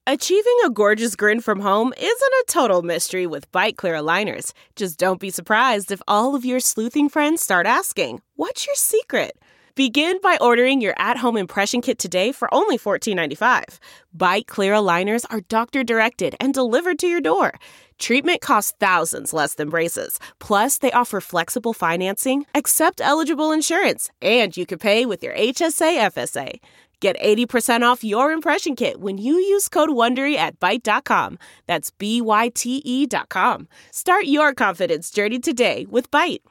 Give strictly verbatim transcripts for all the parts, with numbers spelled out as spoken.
Achieving a gorgeous grin from home isn't a total mystery with Byte Clear aligners. Just don't be surprised if all of your sleuthing friends start asking, "What's your secret?" Begin by ordering your at-home impression kit today for only fourteen ninety-five. Byte Clear aligners are doctor-directed and delivered to your door. Treatment costs thousands less than braces. Plus, they offer flexible financing, accept eligible insurance, and you can pay with your H S A F S A. Get eighty percent off your impression kit when you use code WONDERY at Byte dot com. That's B Y T E dot com. Start your confidence journey today with Byte.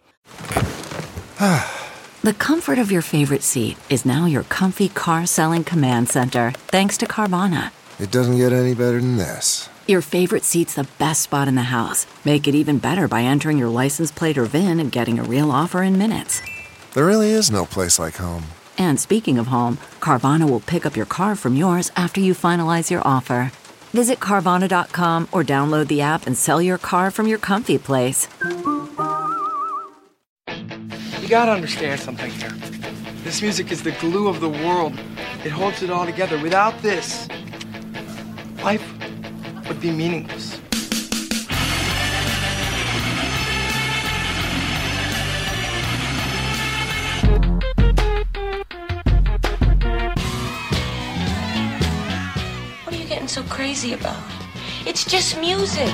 The comfort of your favorite seat is now your comfy car selling command center, thanks to Carvana. It doesn't get any better than this. Your favorite seat's the best spot in the house. Make it even better by entering your license plate or V I N and getting a real offer in minutes. There really is no place like home. And speaking of home, Carvana will pick up your car from yours after you finalize your offer. Visit Carvana dot com or download the app and sell your car from your comfy place. You gotta understand something here. This music is the glue of the world. It holds it all together. Without this, life would be meaningless. What are you getting so crazy about? It's just music.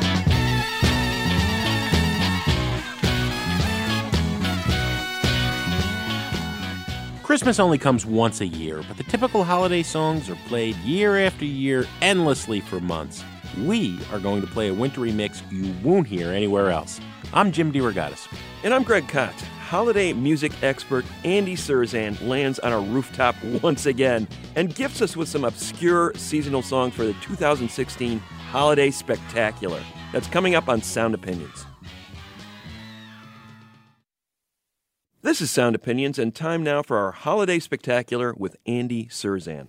Christmas only comes once a year, but the typical holiday songs are played year after year, endlessly for months. We are going to play a wintry mix you won't hear anywhere else. I'm Jim DeRogatis. And I'm Greg Kot. Holiday music expert Andy Cirzan lands on our rooftop once again and gifts us with some obscure seasonal songs for the two thousand sixteen Holiday Spectacular. That's coming up on Sound Opinions. This is Sound Opinions, and time now for our Holiday Spectacular with Andy Cirzan.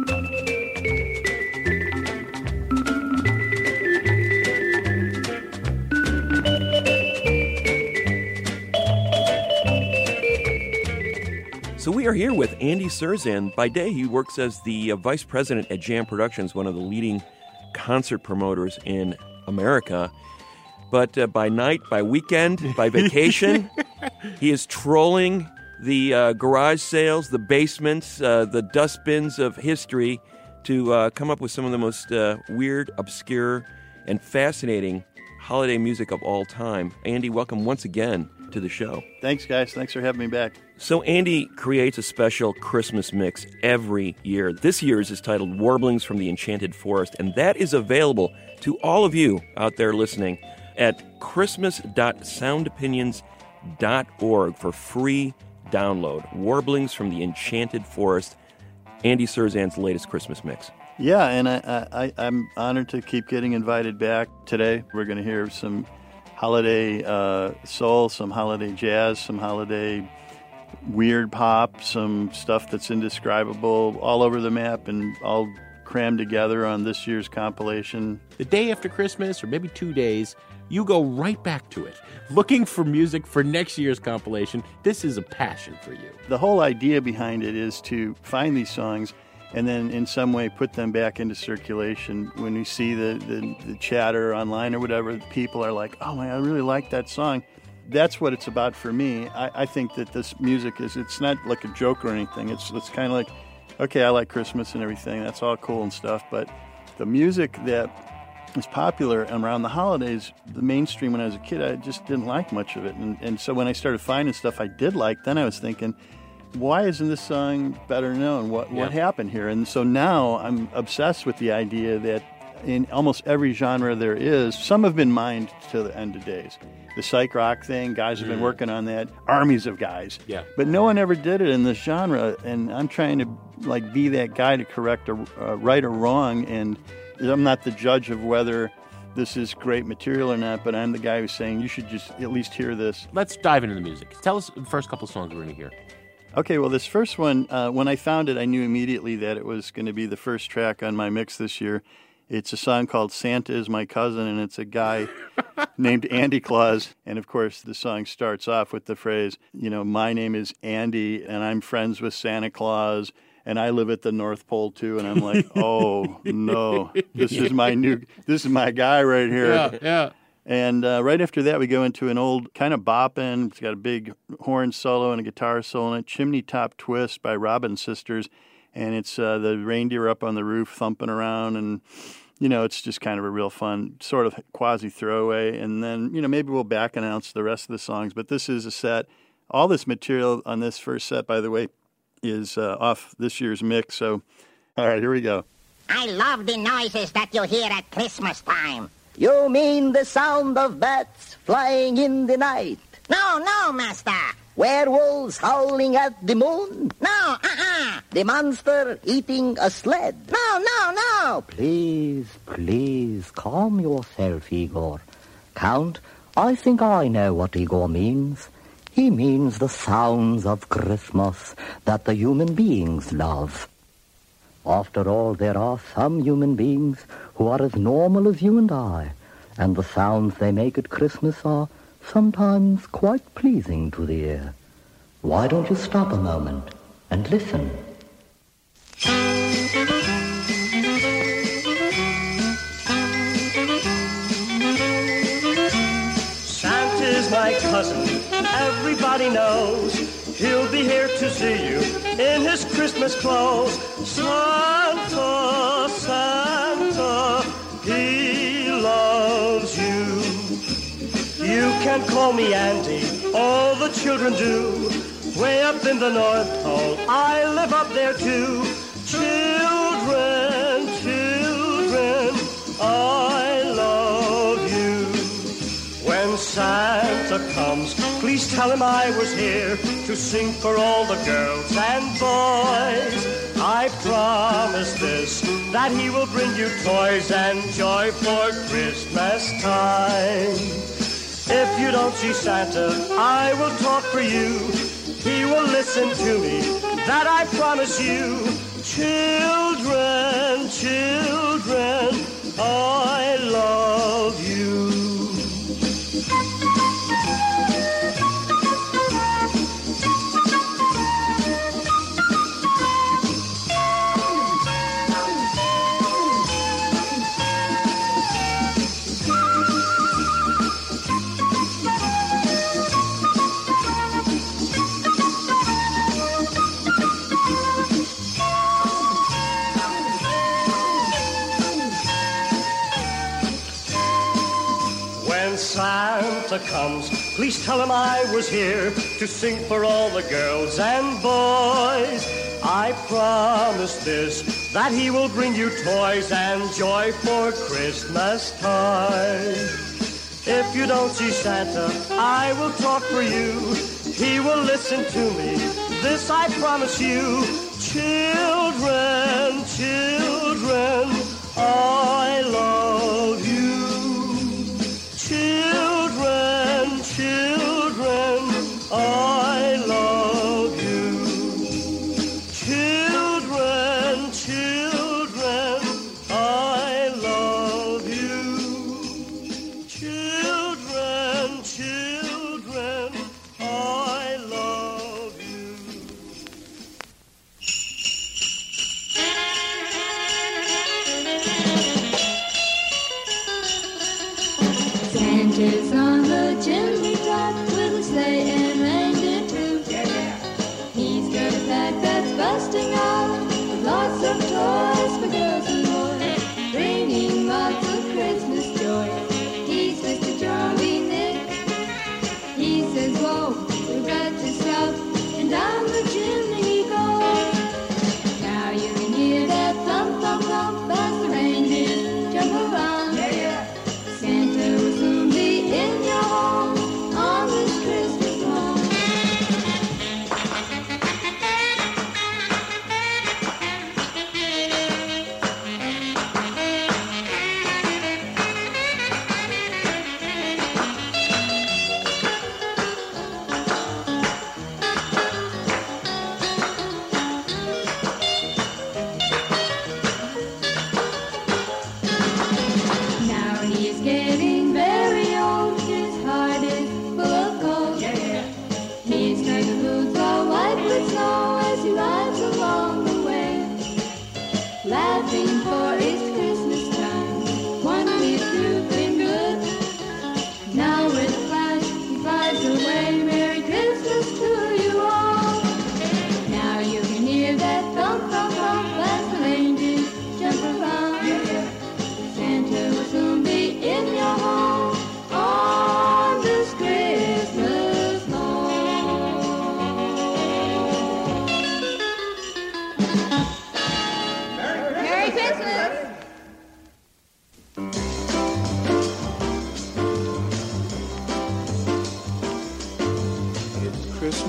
So we are here with Andy Cirzan. By day, he works as the uh, vice president at Jam Productions, one of the leading concert promoters in America. But uh, by night, by weekend, by vacation, he is trolling the uh, garage sales, the basements, uh, the dustbins of history to uh, come up with some of the most uh, weird, obscure, and fascinating holiday music of all time. Andy, welcome once again to the show. Thanks, guys. Thanks for having me back. So Andy creates a special Christmas mix every year. This year's is titled Warblings from the Enchanted Forest, and that is available to all of you out there listening at christmas dot sound opinions dot org for free download. Warblings from the Enchanted Forest, Andy Cirzan's latest Christmas mix. Yeah, and I, I, I'm honored to keep getting invited back. Today we're going to hear some holiday uh, soul, some holiday jazz, some holiday weird pop, some stuff that's indescribable, all over the map and all crammed together on this year's compilation. The day after Christmas, or maybe two days, you go right back to it, looking for music for next year's compilation. This is a passion for you. The whole idea behind it is to find these songs and then in some way put them back into circulation. When you see the, the, the chatter online or whatever, people are like, oh, man, I really like that song. That's what it's about for me. I, I think that this music is, it's not like a joke or anything. It's, it's kind of like, okay, I like Christmas and everything. That's all cool and stuff. But the music that is popular around the holidays, the mainstream when I was a kid, I just didn't like much of it. And, and so when I started finding stuff I did like, then I was thinking, why isn't this song better known? What, what Yeah. happened here? And so now I'm obsessed with the idea that in almost every genre there is, some have been mined to the end of days. The psych rock thing, guys have been working on that, armies of guys. Yeah. But no one ever did it in this genre, and I'm trying to like be that guy to correct a uh, right or wrong, and I'm not the judge of whether this is great material or not, but I'm the guy who's saying you should just at least hear this. Let's dive into the music. Tell us the first couple songs we're going to hear. Okay, well, this first one, uh, when I found it, I knew immediately that it was going to be the first track on my mix this year. It's a song called Santa is My Cousin, and it's a guy named Andy Claus. And, of course, the song starts off with the phrase, you know, my name is Andy, and I'm friends with Santa Claus, And I live at the North Pole too, and I'm like, oh no, this is my new, this is my guy right here. Yeah, yeah. And uh, right after that, we go into an old kind of boppin'. It's got a big horn solo and a guitar solo in it. Chimney Top Twist by Robin Sisters, and it's uh, the reindeer up on the roof thumping around, and you know, it's just kind of a real fun sort of quasi throwaway. And then you know, maybe we'll back announce the rest of the songs. But this is a set. All this material on this first set, by the way, is uh, off this year's mix. So, all right, here we go. I love the noises that you hear at Christmas time. You mean the sound of bats flying in the night? No, no, master. Werewolves howling at the moon? No, uh-uh. The monster eating a sled? No, no, no. Please, please, calm yourself, Igor. Count, I think I know what Igor means. He means the sounds of Christmas that the human beings love. After all, there are some human beings who are as normal as you and I, and the sounds they make at Christmas are sometimes quite pleasing to the ear. Why don't you stop a moment and listen? Santa's my cousin, everybody knows. He'll be here to see you in his Christmas clothes. Santa, Santa, he loves you. You can call me Andy, all the children do. Way up in the North Pole, I live up there too. Children, children, I love you. When Santa comes, please tell him I was here to sing for all the girls and boys. I promise this, that he will bring you toys and joy for Christmas time. If you don't see Santa, I will talk for you. He will listen to me, that I promise you. Children, children, I love you. Santa comes, please tell him I was here to sing for all the girls and boys. I promise this, that he will bring you toys and joy for Christmas time. If you don't see Santa, I will talk for you. He will listen to me, this I promise you. Children, children, I love you. Children, children, I love you. Children, children, I love you. Children, children, I love you.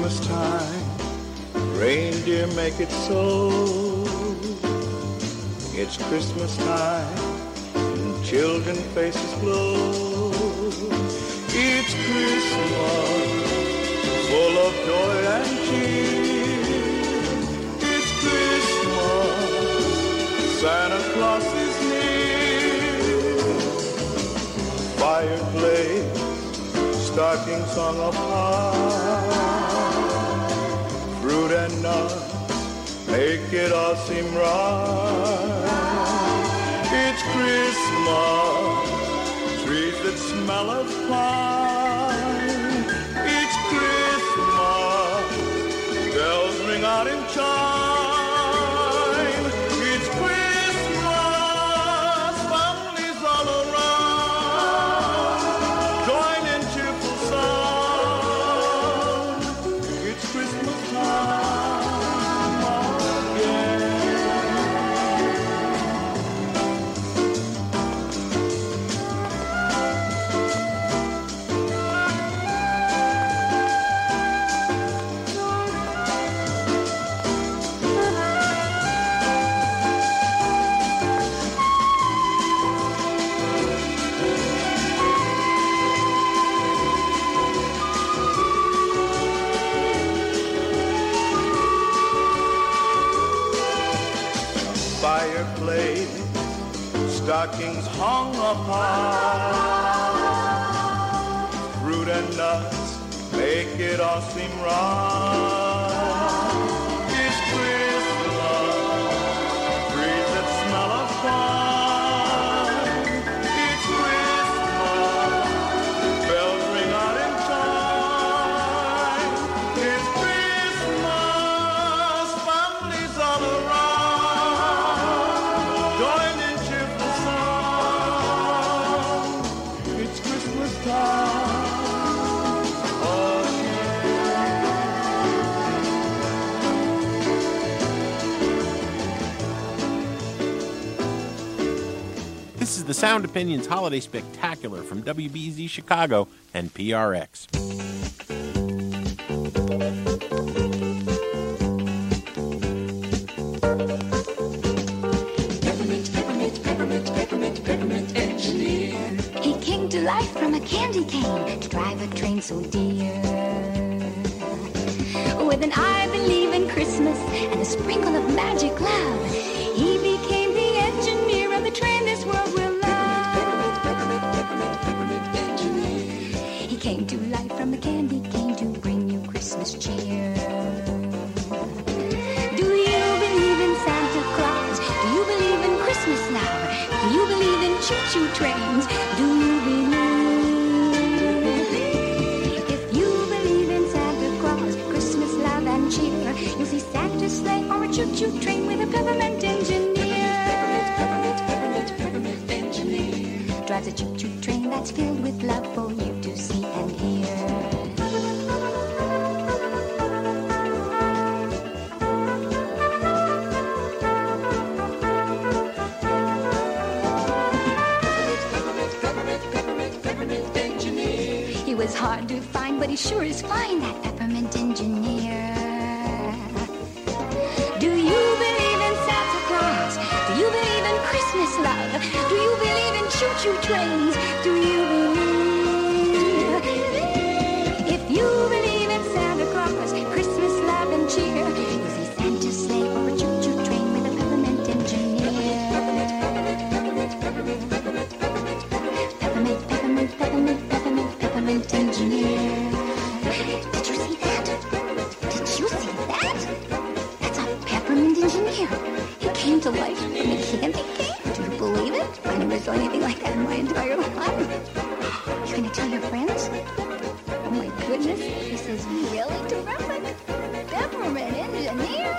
Christmas time, reindeer make it so. It's Christmas time, and children's faces glow. It's Christmas, full of joy and cheer. It's Christmas, Santa Claus is near. Fireplace, stocking sung up high, fruit and nuts make it all seem right. It's Christmas, trees that smell of pine. It's Christmas, bells ring out in chime. It's Christmas, families all around join in cheerful sound. It's Christmas time again. Fireplace, stockings hung up high, fruit and nuts make it all seem right. It's Christmas, trees that smell of pine. It's Christmas, bells ring out in chime. It's Christmas, families all around join in cheerful song. It's Christmas time again. This is the Sound Opinions Holiday Spectacular from W B Z Chicago and P R X. He came to life from a candy cane to drive a train so dear. With an I believe in Christmas and a sprinkle of magic love, he became the engineer of the train this world will love. He came to life from a candy cane to bring you Christmas cheer. Do you believe in Santa Claus? Do you believe in Christmas love? Do you believe in choo-choo trains? Do you believe? If you believe in Santa Claus, Christmas love and cheer, you'll see Santa's sleigh or a choo-choo train with a peppermint engineer. Peppermint engineer drives a choo-choo train that's filled with love for you to see and hear. He was hard to find, but he sure is fine, that peppermint engineer. Do you believe in Santa Claus? Do you believe in Christmas love? Do you believe in choo-choo trains? Do you believe? If you believe in Santa Claus, Christmas love and cheer, you'll see Santa's sleigh or a choo-choo train with a peppermint engineer. Peppermint, peppermint, peppermint, peppermint, peppermint, peppermint, peppermint, peppermint, peppermint engineer. Did you see that? Did you see that? That's a peppermint engineer. He came to life from a candy cane. Do you believe it? I never saw anything like that in my entire life. You gonna tell your friends? Oh my goodness, this is really terrific. Peppermint engineer.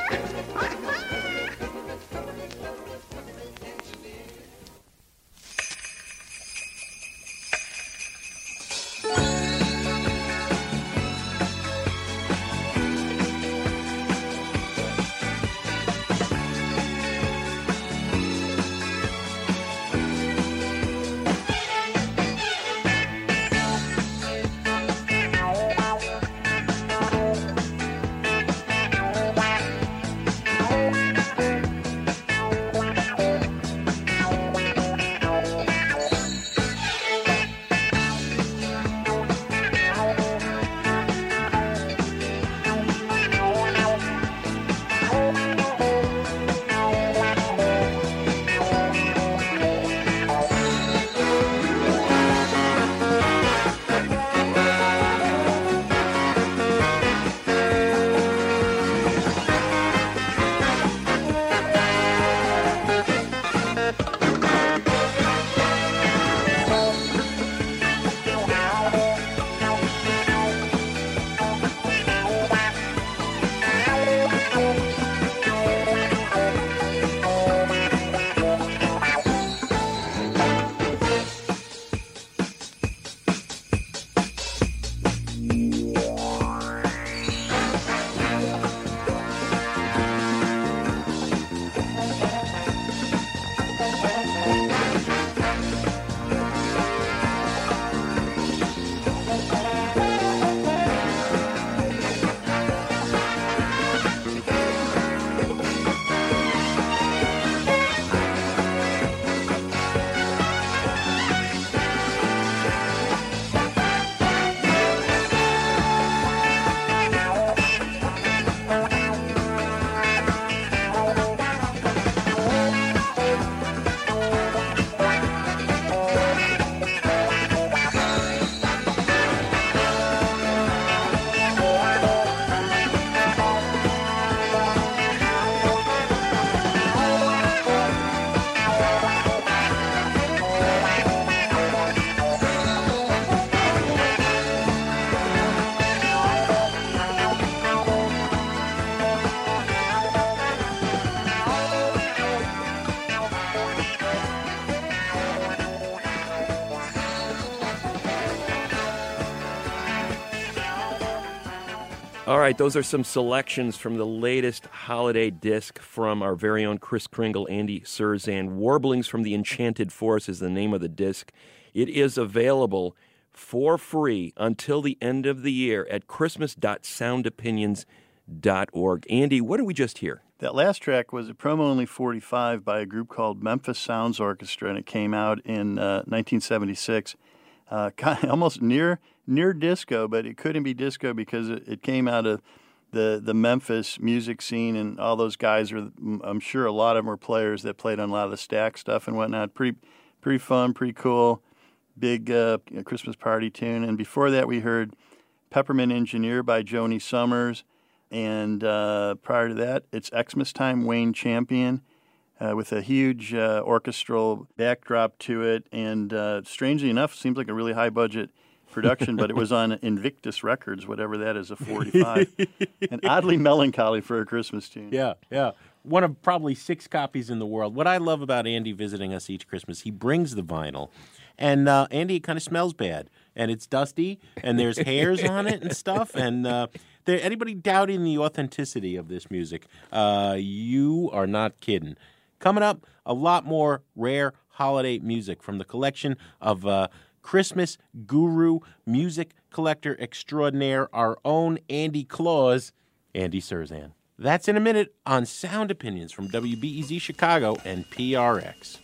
All right, those are some selections from the latest holiday disc from our very own Kris Kringle, Andy Cirzan. Warblings from the Enchanted Forest is the name of the disc. It is available for free until the end of the year at christmas dot sound opinions dot org. Andy, what did we just hear? That last track was a promo only forty-five by a group called Memphis Sounds Orchestra, and it came out in uh, nineteen seventy-six. Uh, kind of almost near near disco, but it couldn't be disco because it, it came out of the the Memphis music scene, and all those guys are, I'm sure a lot of them were players that played on a lot of the Stax stuff and whatnot. Pretty pretty fun, pretty cool, big uh, Christmas party tune. And before that, we heard Peppermint Engineer by Joni Summers, and uh, prior to that, it's Xmas Time, Wayne Champion. Uh, with a huge uh, orchestral backdrop to it, and uh, strangely enough, seems like a really high-budget production, but it was on Invictus Records, whatever that is, a forty-five, and oddly melancholy for a Christmas tune. Yeah, yeah. One of probably six copies in the world. What I love about Andy visiting us each Christmas, he brings the vinyl, and uh, Andy, it kind of smells bad, and it's dusty, and there's hairs on it and stuff, and uh, there, anybody doubting the authenticity of this music, uh, you are not kidding. Coming up, a lot more rare holiday music from the collection of uh, Christmas guru, music collector extraordinaire, our own Andy Claus, Andy Cirzan. That's in a minute on Sound Opinions from W B E Z Chicago and P R X.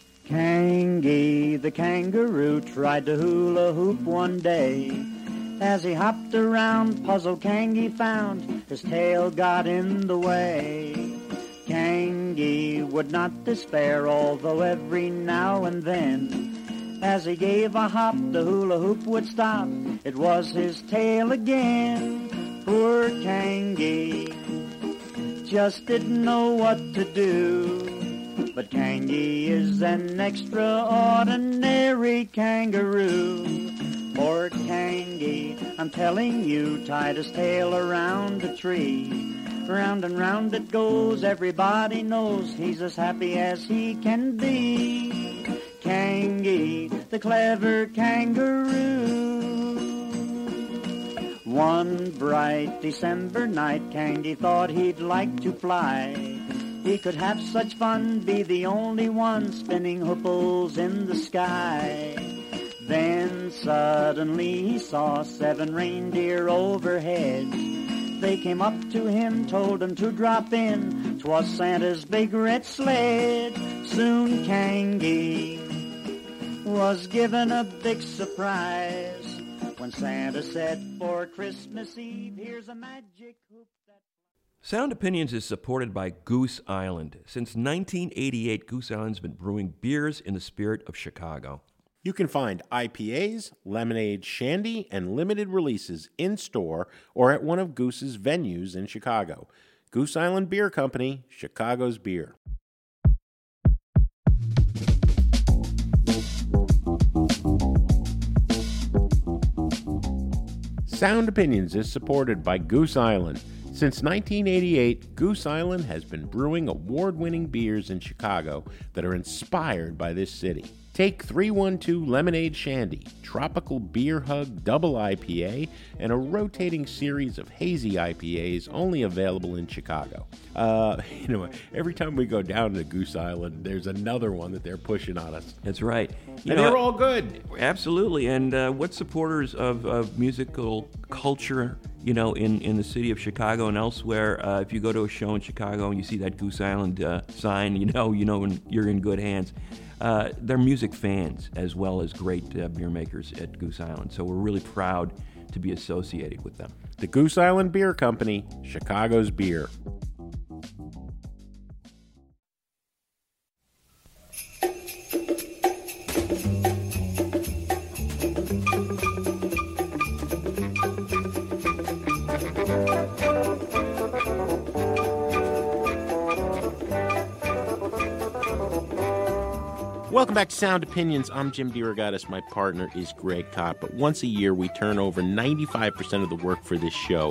Kangi the kangaroo tried to hula hoop one day. As he hopped around, puzzled Kangi found his tail got in the way. Kangi would not despair, although every now and then, as he gave a hop, the hula hoop would stop. It was his tail again. Poor Kangi just didn't know what to do. But Kangi is an extraordinary kangaroo. Poor Kangi, I'm telling you, tied his tail around a tree. Round and round it goes, everybody knows he's as happy as he can be. Kangi, the clever kangaroo. One bright December night, Kangi thought he'd like to fly. He could have such fun, be the only one spinning hooples in the sky. Then suddenly he saw seven reindeer overhead. They came up to him, told him to drop in. 'Twas Santa's big red sled. Soon Kangi was given a big surprise when Santa said, for Christmas Eve, here's a magic hoop that... Sound Opinions is supported by Goose Island. Since nineteen eighty-eight, Goose Island's been brewing beers in the spirit of Chicago. You can find I P As, lemonade, shandy, and limited releases in-store or at one of Goose's venues in Chicago. Goose Island Beer Company, Chicago's beer. Sound Opinions is supported by Goose Island. Since nineteen eighty-eight, Goose Island has been brewing award-winning beers in Chicago that are inspired by this city. Take three one two Lemonade Shandy, Tropical Beer Hug Double I P A, and a rotating series of hazy I P As only available in Chicago. Uh, you know, every time we go down to Goose Island, there's another one that they're pushing on us. That's right. You and know, they're all good. Absolutely. And uh, what supporters of, of musical culture, you know, in, in the city of Chicago and elsewhere, uh, if you go to a show in Chicago and you see that Goose Island uh, sign, you know, you know you're in good hands. Uh, they're music fans as well as great uh, beer makers at Goose Island. So we're really proud to be associated with them. The Goose Island Beer Company, Chicago's beer. Welcome back to Sound Opinions. I'm Jim DeRogatis. My partner is Greg Kot. But once a year, we turn over ninety-five percent of the work for this show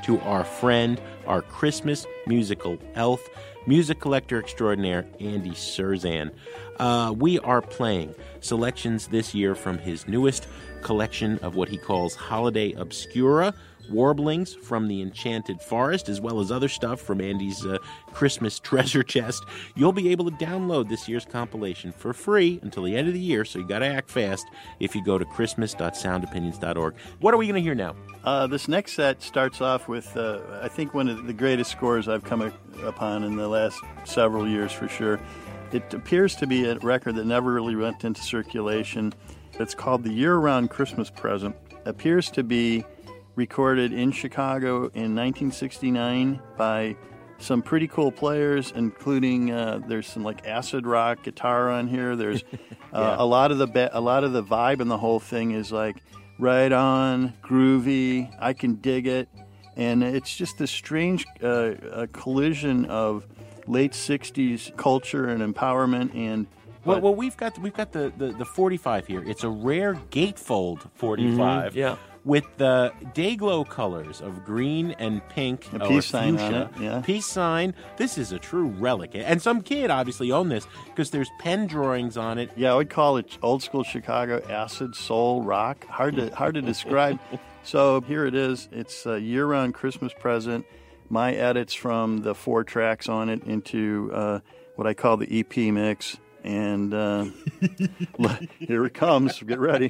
to our friend, our Christmas musical elf, music collector extraordinaire, Andy Cirzan. Uh, we are playing selections this year from his newest collection of what he calls Holiday Obscura, warblings from the Enchanted Forest, as well as other stuff from Andy's uh, Christmas treasure chest. You'll be able to download this year's compilation for free until the end of the year, so you got to act fast if you go to christmas dot sound opinions dot org. What are we going to hear now? Uh, this next set starts off with, uh, I think, one of the greatest scores I've come upon in the last several years for sure. It appears to be a record that never really went into circulation. It's called The Year-Round Christmas Present. It appears to be recorded in Chicago in nineteen sixty-nine by some pretty cool players, including uh, there's some like acid rock guitar on here. There's uh, yeah. a lot of the ba- a lot of the vibe in the whole thing is like right on, groovy. I can dig it, and it's just a strange uh, a collision of late sixties culture and empowerment and. Well, well, we've got we've got the, the, the forty-five here. It's a rare gatefold forty-five. Mm-hmm. Yeah. With the Dayglow colors of green and pink, a or peace sign fuchsia, on it, yeah. Peace sign. This is a true relic, and some kid obviously owned this because there's pen drawings on it. Yeah, I would call it old school Chicago acid soul rock. Hard to hard to describe. So here it is. It's a year-round Christmas present. My edits from the four tracks on it into uh, what I call the E P mix, and uh, here it comes. Get ready.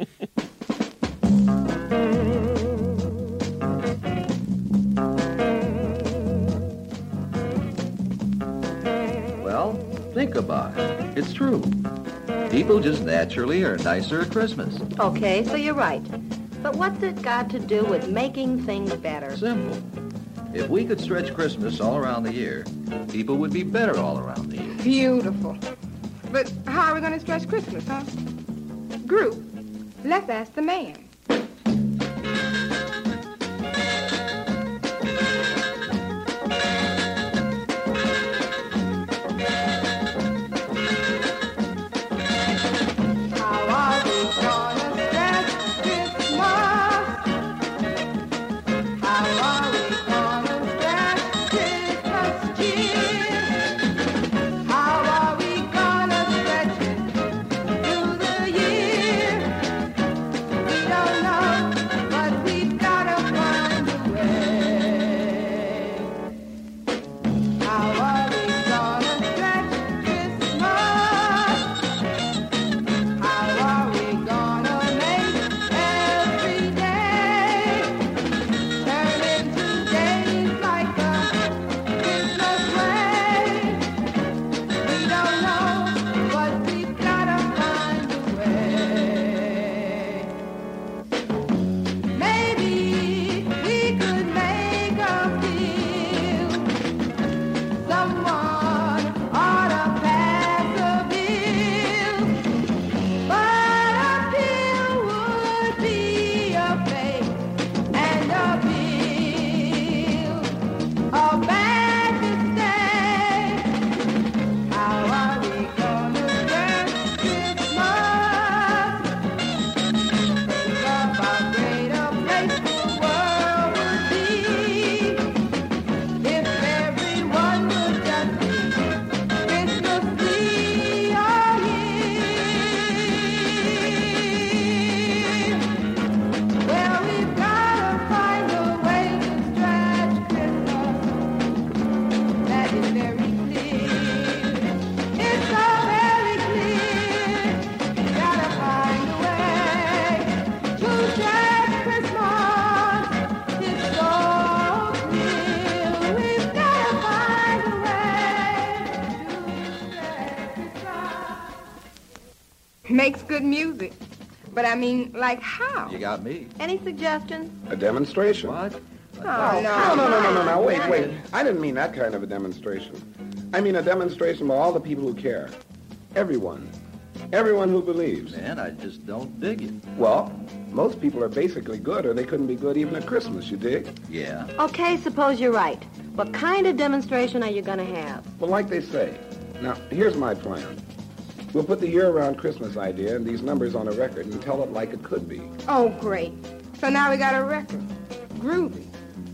Well, think about it. It's true. People just naturally are nicer at Christmas. Okay, so you're right. But what's it got to do with making things better? Simple. If we could stretch Christmas all around the year, people would be better all around the year. Beautiful. But how are we going to stretch Christmas, huh? Group, let's ask the man. Makes good music. But I mean, like how? You got me. Any suggestions? A demonstration. What? Oh, no. No, no, no, no, no, no. Wait, wait. I didn't mean that kind of a demonstration. I mean a demonstration by all the people who care. Everyone. Everyone who believes. Man, I just don't dig it. Well, most people are basically good, or they couldn't be good even at Christmas, you dig? Yeah. Okay, suppose you're right. What kind of demonstration are you going to have? Well, like they say. Now, here's my plan. We'll put the year-round Christmas idea and these numbers on a record and tell it like it could be. Oh, great. So now we got a record. Groovy.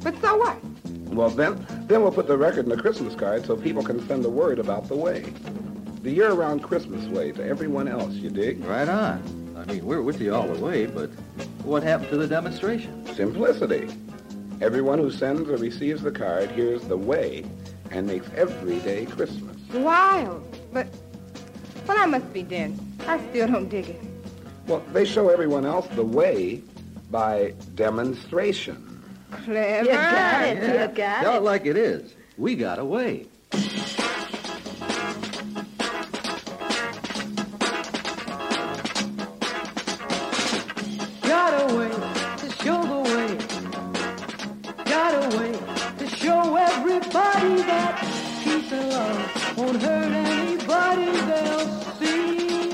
But so what? Well, then, then we'll put the record in the Christmas card so people can send the word about the way. The year-round Christmas way to everyone else, you dig? Right on. I mean, we're with you all the way, but what happened to the demonstration? Simplicity. Everyone who sends or receives the card hears the way and makes every day Christmas. Wild. But, well, I must be dense. I still don't dig it. Well, they show everyone else the way by demonstration. Clever. You got it. Yeah. You got Tell it. it like it is. We got away. Got a way to show the way. Got a way to show everybody that peace and love won't hurt anybody they'll see.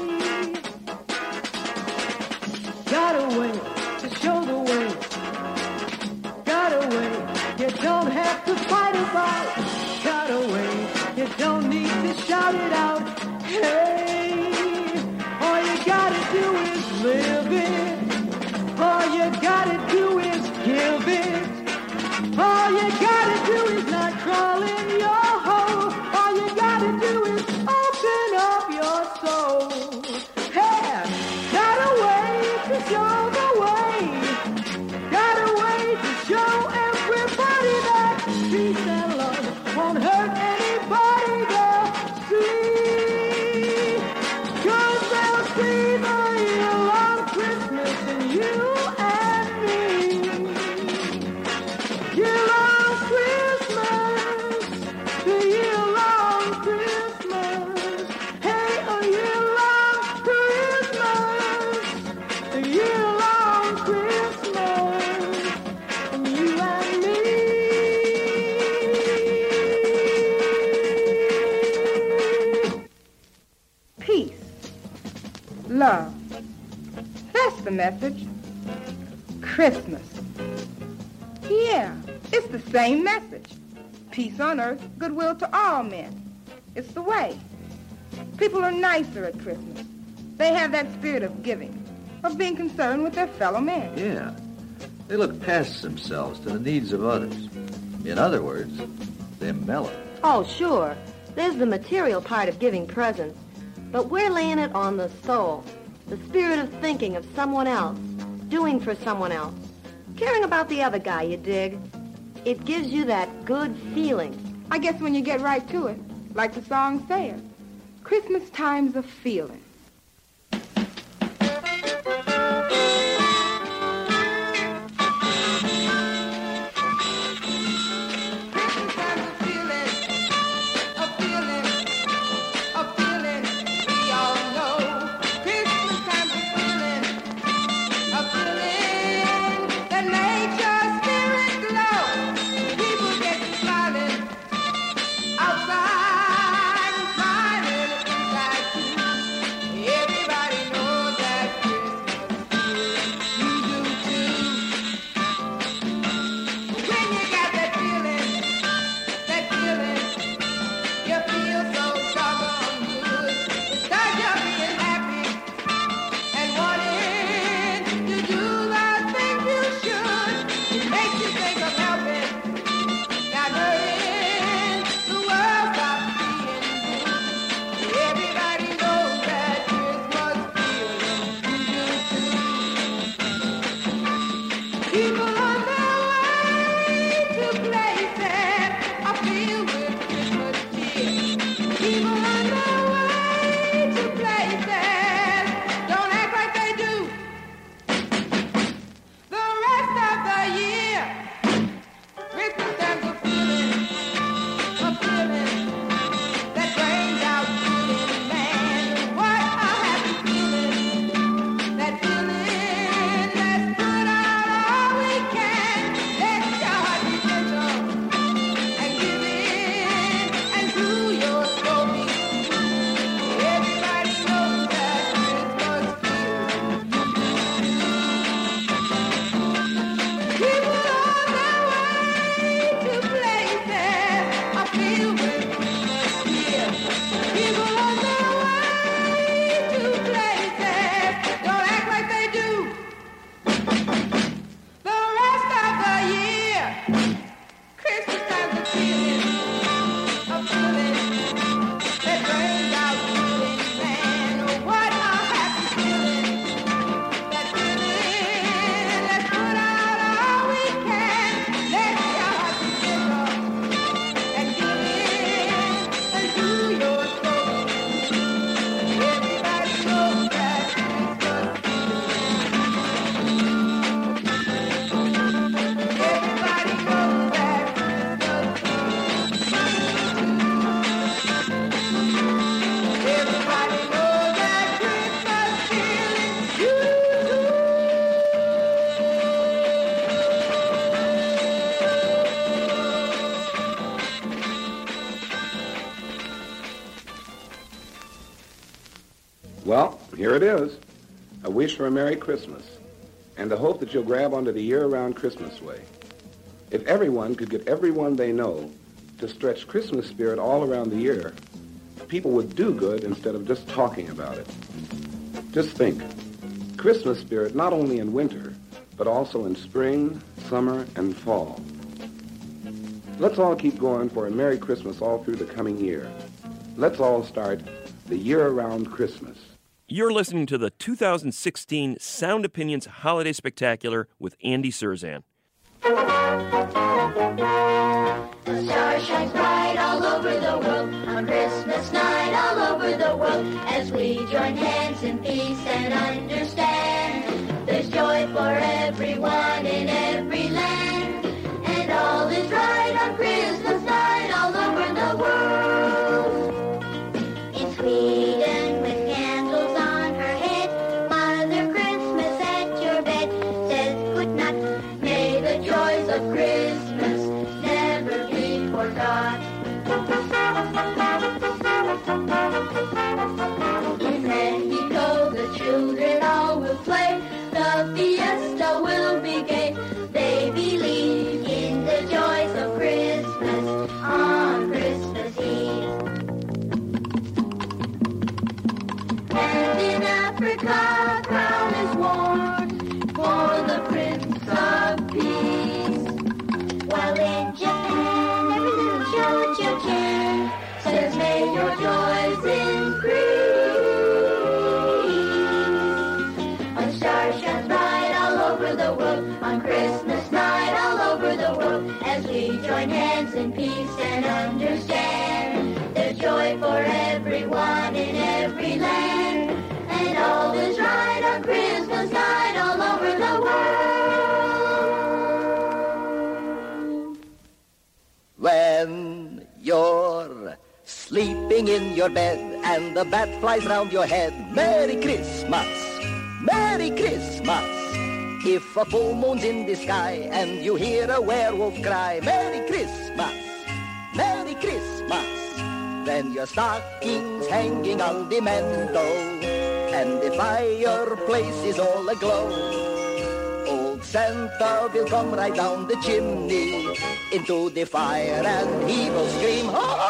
Got a way to show the way. Got a way you don't have to fight about. Got a way you don't need to shout it out. Hey, all you gotta do is live it. All you gotta do is give it. All you gotta do is not crawl in your hole. All you gotta do is open up your soul. Hey, got a way to show the way. Got a way to show everybody that peace and love won't hurt anybody they'll see. 'Cause they'll see the year-long Christmas in you and me. Year-long Christmas, the year-long Christmas. Hey, a year-long Christmas, the year-long Christmas, and you and me. Peace. Love. That's the message. Christmas. Yeah, it's the same message. Peace on earth, goodwill to all men. It's the way. People are nicer at Christmas. They have that spirit of giving, of being concerned with their fellow man. Yeah. They look past themselves to the needs of others. In other words, they're mellow. Oh, sure. There's the material part of giving presents. But we're laying it on the soul. The spirit of thinking of someone else. Doing for someone else. Caring about the other guy, you dig? It gives you that good feeling. I guess when you get right to it, like the song says, Christmas time's a feeling. Here it is, a wish for a Merry Christmas, and the hope that you'll grab onto the year-round Christmas way. If everyone could get everyone they know to stretch Christmas spirit all around the year, people would do good instead of just talking about it. Just think, Christmas spirit not only in winter, but also in spring, summer, and fall. Let's all keep going for a Merry Christmas all through the coming year. Let's all start the year-round Christmas. You're listening to the two thousand sixteen Sound Opinions Holiday Spectacular with Andy Cirzan. The star shines bright all over the world on Christmas night all over the world as we join hands in peace and understand there's joy for everyone in every land and all is right on Christmas night all over the world. In Sweden with candles on her head, Mother Christmas at your bed says good night. May the joys of Christmas never be forgot. In Mexico the children all will play, the fiesta will be gay. They believe in the joys of Christmas on Christmas Eve. And in Africa crown is worn for the Prince of Peace, while in Japan every little choo-choo-chan says may your joys increase. A star shines bright all over the world on Christmas night all over the world as we join hands in peace and understand there's joy for everyone in every land and all is right on Christmas night all over the world. When you're sleeping in your bed and the bat flies round your head, Merry Christmas, Merry Christmas. If a full moon's in the sky and you hear a werewolf cry, Merry Christmas, Merry Christmas. Then your stocking's hanging on the mantle and the fireplace is all aglow. Old Santa will come right down the chimney into the fire and he will scream, ho, ho!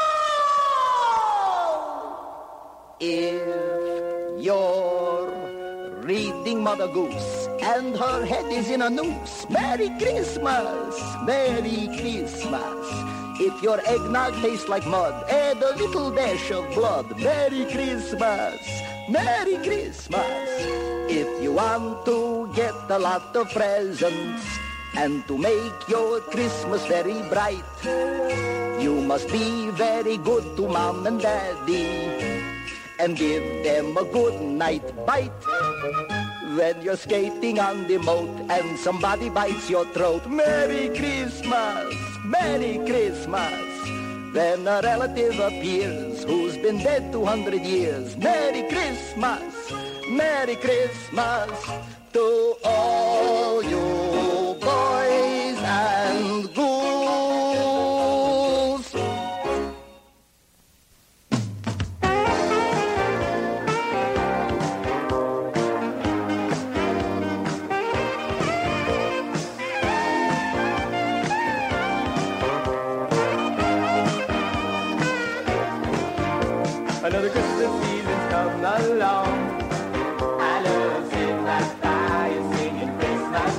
If you're reading Mother Goose and her head is in a noose, Merry Christmas, Merry Christmas. If your eggnog tastes like mud, add a little dash of blood, Merry Christmas, Merry Christmas. If you want to get a lot of presents and to make your Christmas very bright, you must be very good to Mom and Daddy and give them a good night bite. When you're skating on the moat and somebody bites your throat, Merry Christmas, Merry Christmas. When a relative appears who's been dead two hundred years, Merry Christmas, Merry Christmas to all you boys and ghouls. Another Christmas season's come along. I love sitting right by and singing Christmas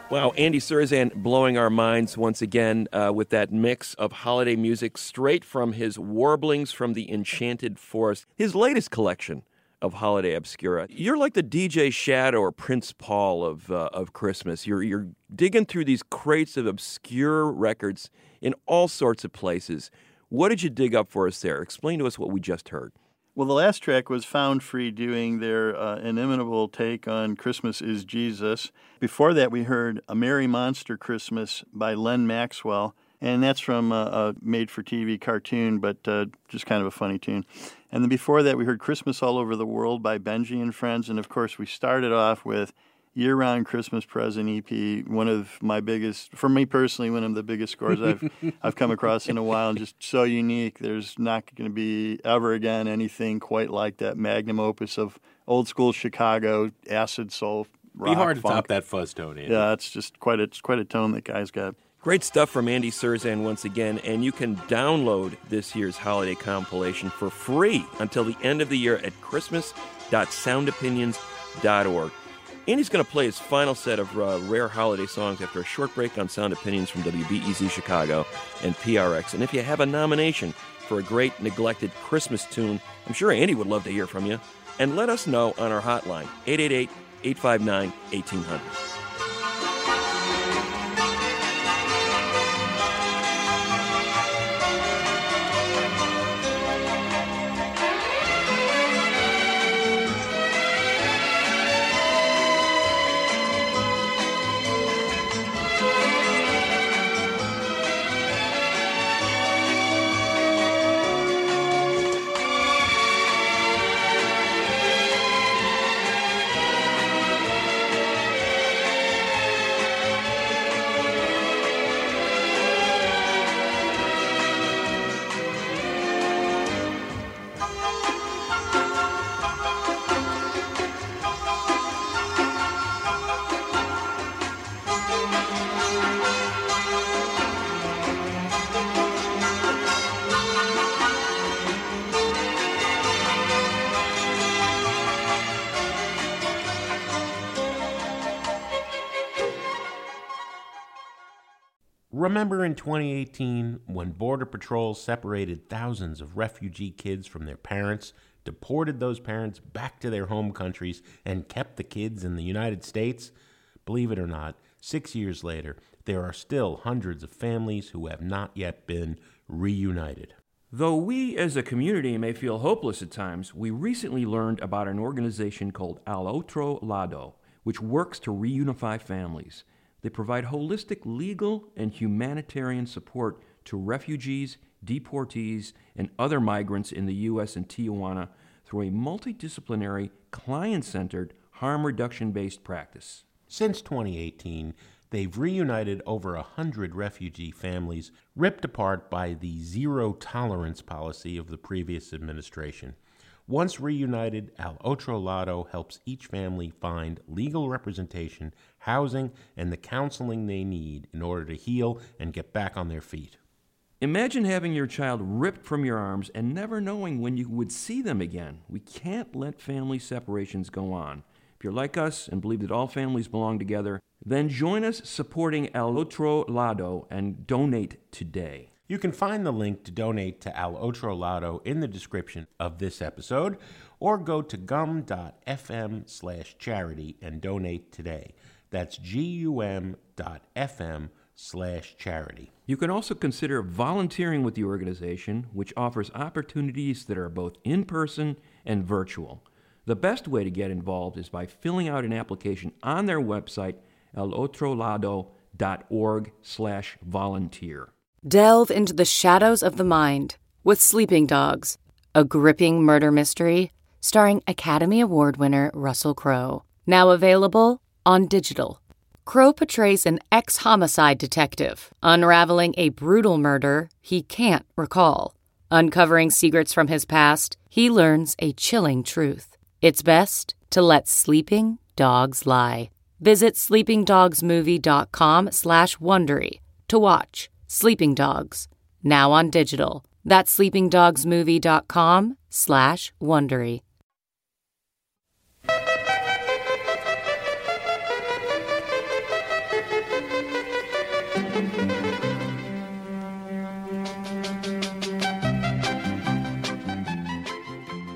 Wow, Andy Cirzan blowing our minds once again uh, with that mix of holiday music straight from his Warblings from the Enchanted Forest, his latest collection of holiday obscura. You're like the D J Shadow or Prince Paul of uh, of Christmas. You're you're digging through these crates of obscure records in all sorts of places. What did you dig up for us there? Explain to us what we just heard. Well, the last track was Found Free doing their uh, inimitable take on Christmas is Jesus. Before that, we heard A Merry Monster Christmas by Len Maxwell, and that's from a, a made-for-T V cartoon, but uh, just kind of a funny tune. And then before that, we heard Christmas All Over the World by Benji and Friends, and of course, we started off with Year-Round Christmas Present E P, one of my biggest, for me personally, one of the biggest scores I've I've come across in a while, and just so unique. There's not going to be ever again anything quite like that magnum opus of old school Chicago acid soul rock. Be hard to funk. top that fuzz tone, Andy. Yeah, it's just quite a, it's quite a tone that guy's got. Great stuff from Andy Cirzan once again, and you can download this year's holiday compilation for free until the end of the year at christmas dot sound opinions dot org. Andy's going to play his final set of uh, rare holiday songs after a short break on Sound Opinions from W B E Z Chicago and P R X. And if you have a nomination for a great neglected Christmas tune, I'm sure Andy would love to hear from you. And let us know on our hotline, eight eight eight, eight five nine, one eight zero zero. Remember in twenty eighteen when Border Patrol separated thousands of refugee kids from their parents, deported those parents back to their home countries, and kept the kids in the United States? Believe it or not, six years later, there are still hundreds of families who have not yet been reunited. Though we as a community may feel hopeless at times, we recently learned about an organization called Al Otro Lado, which works to reunify families. They provide holistic legal and humanitarian support to refugees, deportees, and other migrants in the U S and Tijuana through a multidisciplinary, client-centered, harm reduction-based practice. Since twenty eighteen, they've reunited over a hundred refugee families ripped apart by the zero-tolerance policy of the previous administration. Once reunited, Al Otro Lado helps each family find legal representation, housing, and the counseling they need in order to heal and get back on their feet. Imagine having your child ripped from your arms and never knowing when you would see them again. We can't let family separations go on. If you're like us and believe that all families belong together, then join us supporting Al Otro Lado and donate today. You can find the link to donate to Al Otro Lado in the description of this episode, or go to gum.fm slash charity and donate today. That's gum.fm slash charity. You can also consider volunteering with the organization, which offers opportunities that are both in-person and virtual. The best way to get involved is by filling out an application on their website, elotrolado.org slash volunteer. Delve into the shadows of the mind with Sleeping Dogs, a gripping murder mystery starring Academy Award winner Russell Crowe. Now available on digital. Crowe portrays an ex-homicide detective unraveling a brutal murder he can't recall. Uncovering secrets from his past, he learns a chilling truth. It's best to let sleeping dogs lie. Visit sleepingdogsmovie.com slash Wondery to watch Sleeping Dogs, now on digital. That's sleepingdogsmovie.com slash Wondery.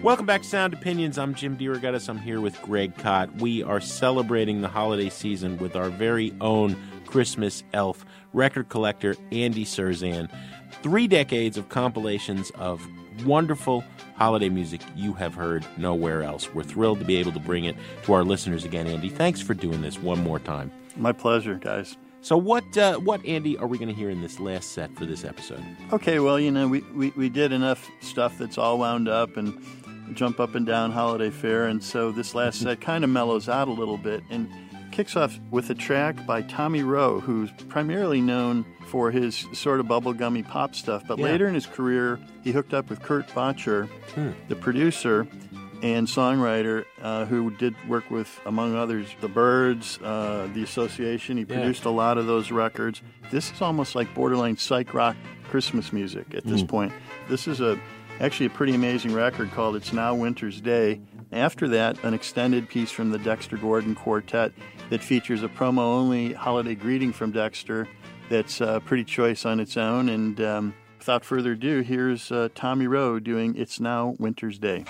Welcome back to Sound Opinions. I'm Jim DeRogatis. I'm here with Greg Kot. We are celebrating the holiday season with our very own Christmas elf, record collector Andy Cirzan. Three decades of compilations of wonderful holiday music you have heard nowhere else. We're thrilled to be able to bring it to our listeners again, Andy. Thanks for doing this one more time. My pleasure, guys. So what, uh, what Andy, are we going to hear in this last set for this episode? Okay, well, you know, we, we, we did enough stuff that's all wound up and jump up and down holiday fare, and so this last set kind of mellows out a little bit and kicks off with a track by Tommy Roe, who's primarily known for his sort of bubblegummy pop stuff, but Yeah. later in his career, he hooked up with Kurt Bottcher, Hmm. the producer and songwriter, uh, who did work with, among others, The Byrds, uh, The Association. He Yeah. produced a lot of those records. This is almost like borderline psych rock Christmas music at this Hmm. point. This is a actually a pretty amazing record called It's Now Winter's Day. After that, an extended piece from the Dexter Gordon Quartet that features a promo-only holiday greeting from Dexter that's uh, pretty choice on its own. And um, without further ado, here's uh, Tommy Roe doing It's Now Winter's Day.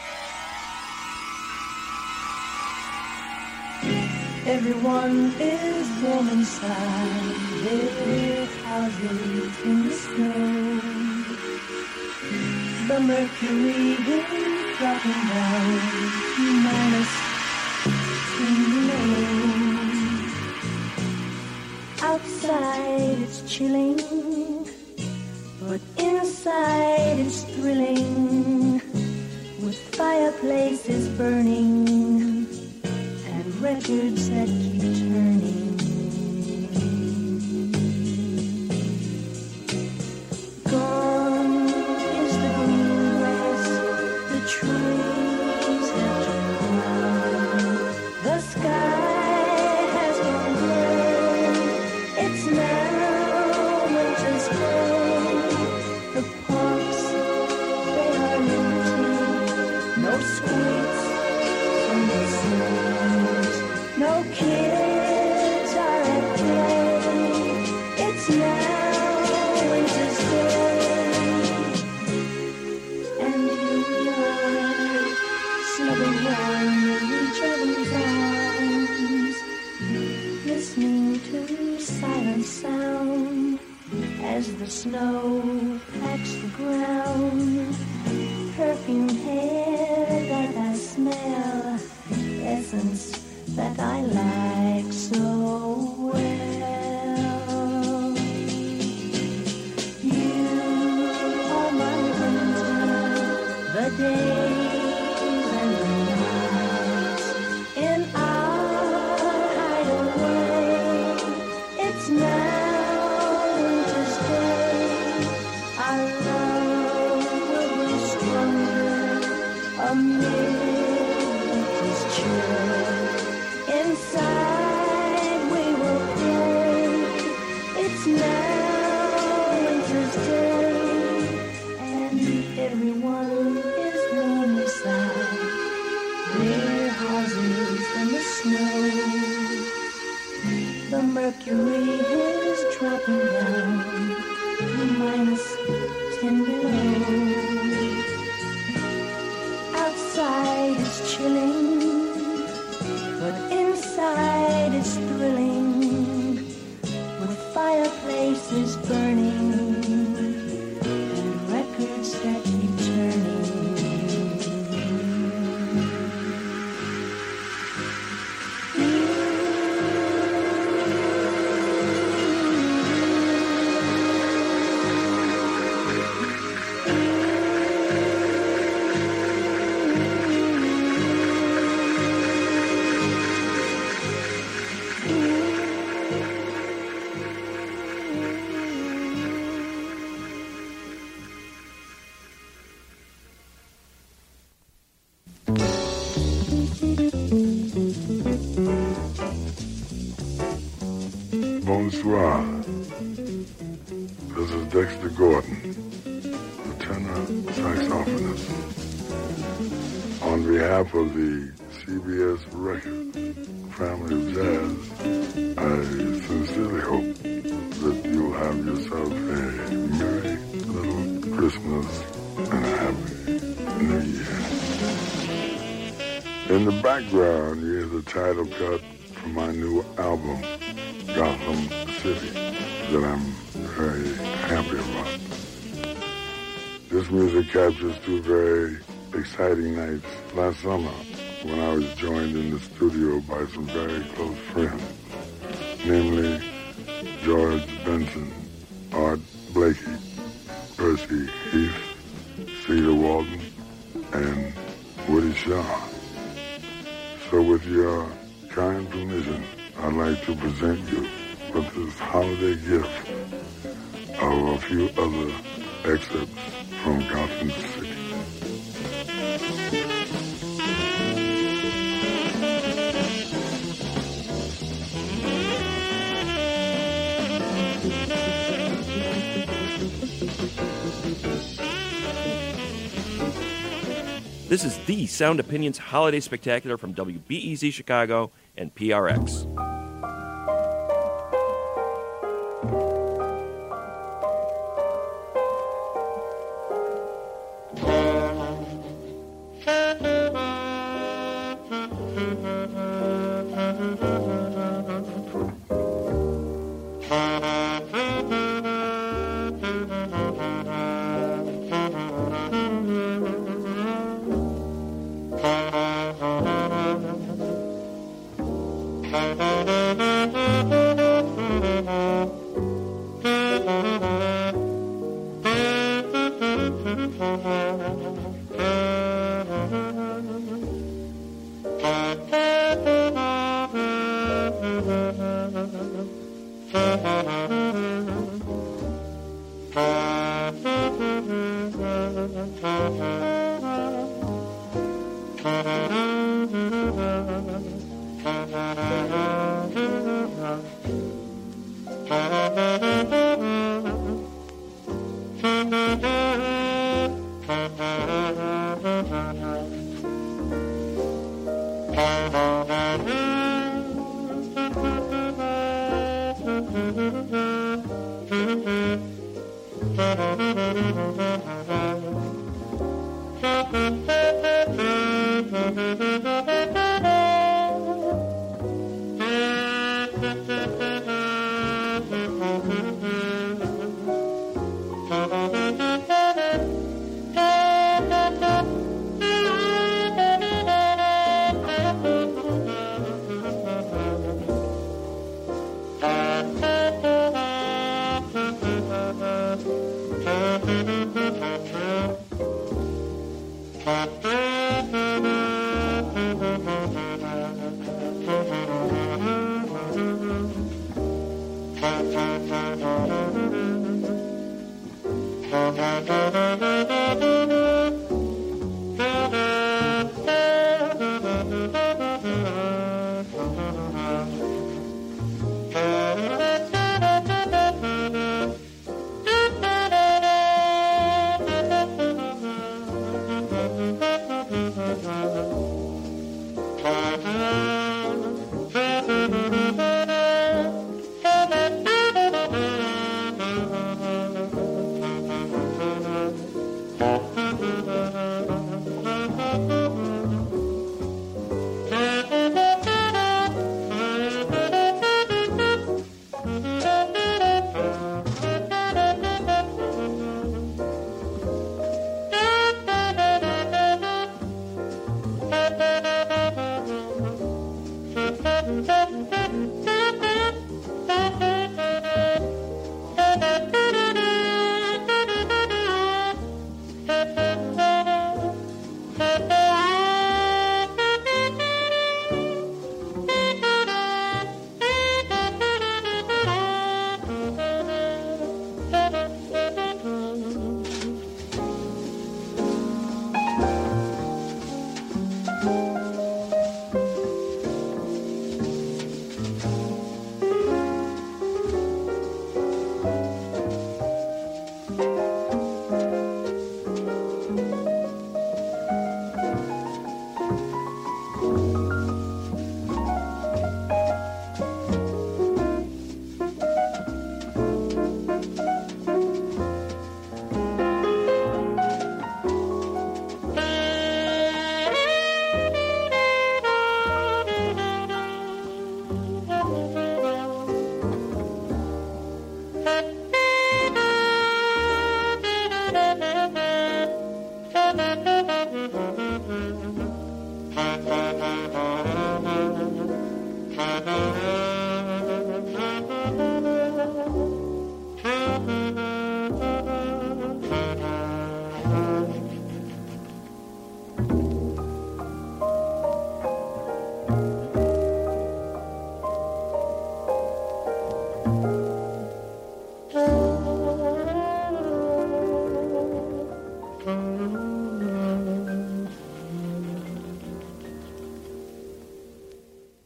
Everyone is warm inside their houses in the snow. The mercury is dropping down to minus ten below. Outside it's chilling, but inside it's thrilling, with fireplaces burning and records that keep turning. Gone is the green grass, the trees have turned brown, the sky has gone gray. It's now winter's day. The parks, they are empty, no streets from the snows, no kids are at play. It's now winter's day, and here we are, snuggled round in each other's arms, listening to silent sound as the snow packs the ground. Perfume hair that I smell, essence that I like so well. You are my winter, the days and the nights in our hideaway. It's now winter's day. Our love will grow stronger amid winter's chill. Inside we will play. It's now winter's day, and everyone is warm inside their houses in the snow. The mercury is dropping down to minus ten below. Outside is chilling, but inside it's thrilling, with fireplaces burning and records that keep turning. Bonsoir. This is Dexter Gordon, the tenor saxophonist. On behalf of the C B S Record family of jazz, I sincerely hope that you'll have yourself a merry little Christmas and a happy New Year. In the background, you hear the title cut from my new album, Gotham City, that I'm very happy about. This music captures two very exciting nights last summer when I was joined in the studio by some very close friends, namely George Benson, Art Blakey, Percy Heath, Cedar Walton, and Woody Shaw. So with your kind permission, I'd like to present you with this holiday gift of a few other excerpts from Gotham City. This is the Sound Opinions Holiday Spectacular from W B E Z Chicago and P R X.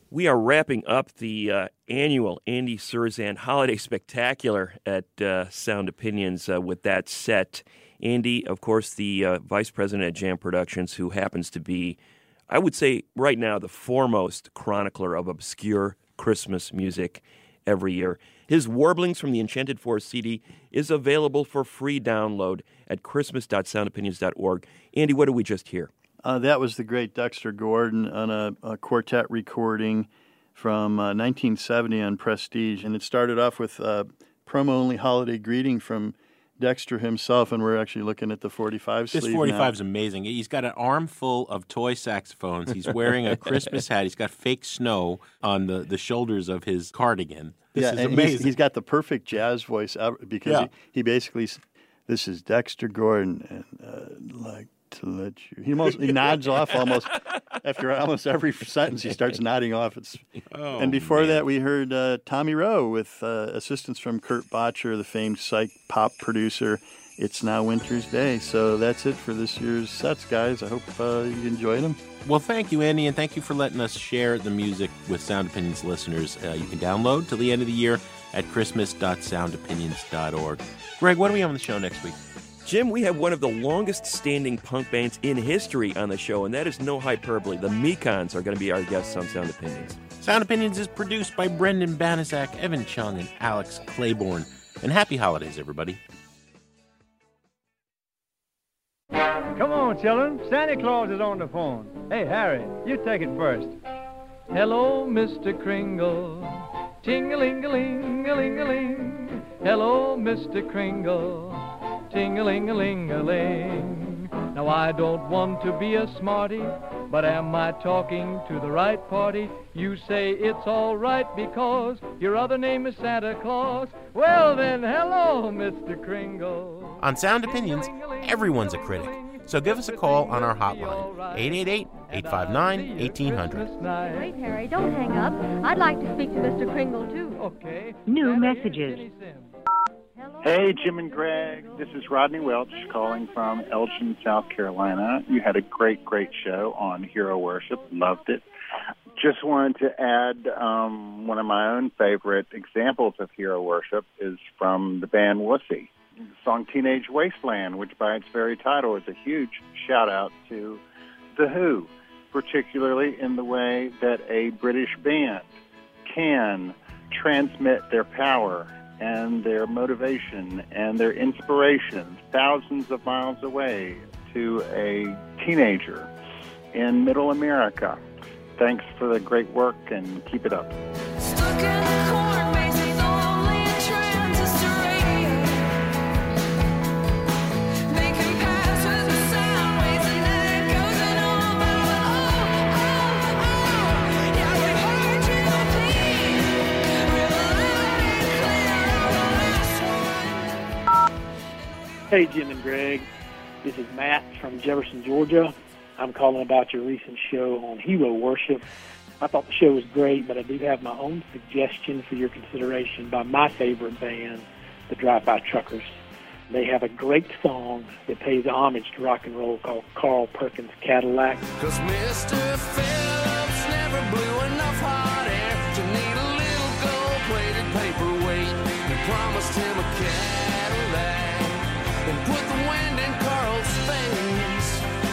We are wrapping up the uh, annual Andy Cirzan Holiday Spectacular at uh, Sound Opinions uh, with that set. Andy, of course, the uh, vice president at Jam Productions, who happens to be, I would say right now, the foremost chronicler of obscure Christmas music every year. His Warblings from the Enchanted Forest C D is available for free download at christmas dot sound opinions dot org. Andy, what did we just hear? Uh, that was the great Dexter Gordon on a, a quartet recording from uh, nineteen seventy on Prestige. And it started off with a promo-only holiday greeting from Dexter himself, and we're actually looking at the forty-five sleeve This forty-five is amazing. He's got an armful of toy saxophones. He's wearing a Christmas hat. He's got fake snow on the, the shoulders of his cardigan. This yeah, is and amazing. He's, he's got the perfect jazz voice ever because Yeah. he, he basically, this is Dexter Gordon, and uh, like to let you. He almost he nods off almost after almost every sentence. He starts nodding off. It's Oh, and before man. that, we heard uh, Tommy Rowe with uh, assistance from Kurt Botcher, the famed psych pop producer. It's Now Winter's Day. So that's it for this year's sets, guys. I hope uh, you enjoyed them. Well, thank you, Andy, and thank you for letting us share the music with Sound Opinions listeners. Uh, you can download till the end of the year at christmas dot sound opinions dot org. Greg, what do we have on the show next week? Jim, we have one of the longest-standing punk bands in history on the show, and that is no hyperbole. The Mekons are going to be our guests on Sound Opinions. Sound Opinions is produced by Brendan Banaszak, Evan Chung, and Alex Claiborne. And happy holidays, everybody. Come on, children. Santa Claus is on the phone. Hey, Harry, you take it first. Hello, Mister Kringle. Ting-a-ling-a-ling-a-ling-a-ling. Hello, Mister Kringle. Ting-a-ling-a-ling-a-ling. Now, I don't want to be a smarty, but am I talking to the right party? You say it's all right because your other name is Santa Claus. Well, then, hello, Mister Kringle. On Sound Opinions, everyone's a critic. So give us a call on our hotline, eight eight eight, eight five nine, one eight hundred. Wait, Harry, don't hang up. I'd like to speak to Mister Kringle, too. Okay. New messages. Hey, Jim and Greg. This is Rodney Welch calling from Elgin, South Carolina. You had a great, great show on Hero Worship. Loved it. Just wanted to add um, one of my own favorite examples of Hero Worship is from the band Wussy. The song Teenage Wasteland, which by its very title is a huge shout-out to The Who, particularly in the way that a British band can transmit their power and their motivation and their inspiration thousands of miles away to a teenager in Middle America. Thanks for the great work and keep it up. Hey, Jim and Greg. This is Matt from Jefferson, Georgia. I'm calling about your recent show on Hero Worship. I thought the show was great, but I do have my own suggestion for your consideration by my favorite band, the Drive-By Truckers. They have a great song that pays homage to rock and roll called Carl Perkins' Cadillac. Cause Mister Phillips never blew enough hot air to need a little gold-plated paperweight. They promised him a Cadillac and put the wind in Carl's face.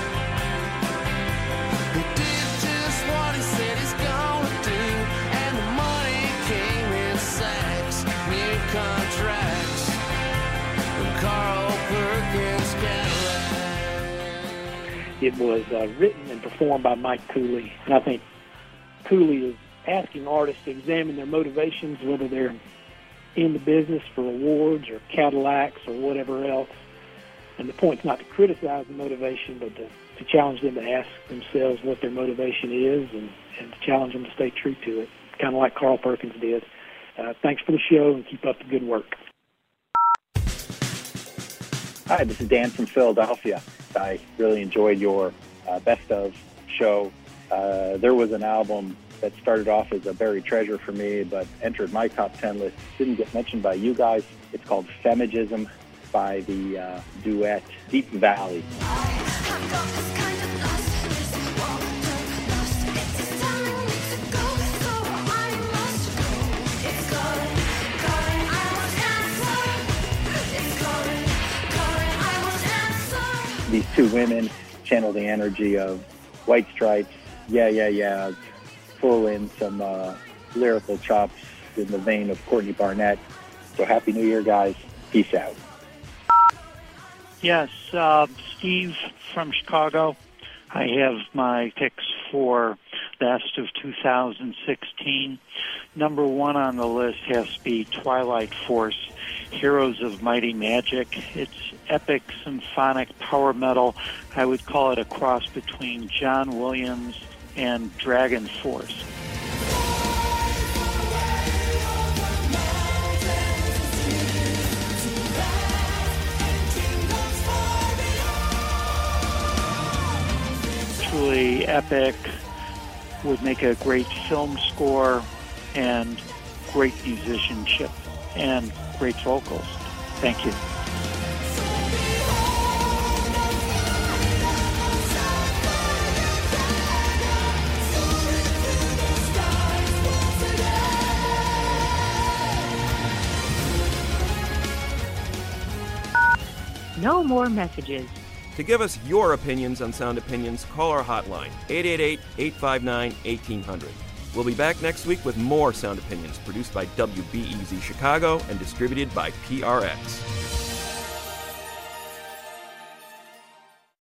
He did just what he said he's gonna do, and the money came in sacks, new contracts, and Carl Perkins Cadillac. It was uh, written and performed by Mike Cooley, and I think Cooley is asking artists to examine their motivations, whether they're in the business for awards or Cadillacs or whatever else. And the point's not to criticize the motivation, but to, to challenge them to ask themselves what their motivation is and, and to challenge them to stay true to it, kind of like Carl Perkins did. Uh, thanks for the show, and keep up the good work. Hi, this is Dan from Philadelphia. I really enjoyed your uh, Best Of show. Uh, there was an album that started off as a buried treasure for me, but entered my top ten list. Didn't get mentioned by you guys. It's called Femigism by the uh, duet Deep Valley. two women channel the energy of White Stripes, yeah, yeah, yeah, pull in some uh, lyrical chops in the vein of Courtney Barnett. So Happy New Year, guys. Peace out. Yes, uh, Steve from Chicago. I have my picks for best of two thousand sixteen. Number one on the list has to be Twilight Force, Heroes of Mighty Magic. It's epic symphonic power metal. I would call it a cross between John Williams and Dragon Force. Truly epic, would make a great film score, and great musicianship and great vocals. Thank you. No more messages. To give us your opinions on Sound Opinions, call our hotline, eight eight eight, eight five nine, one eight zero zero. We'll be back next week with more Sound Opinions, produced by W B E Z Chicago and distributed by P R X.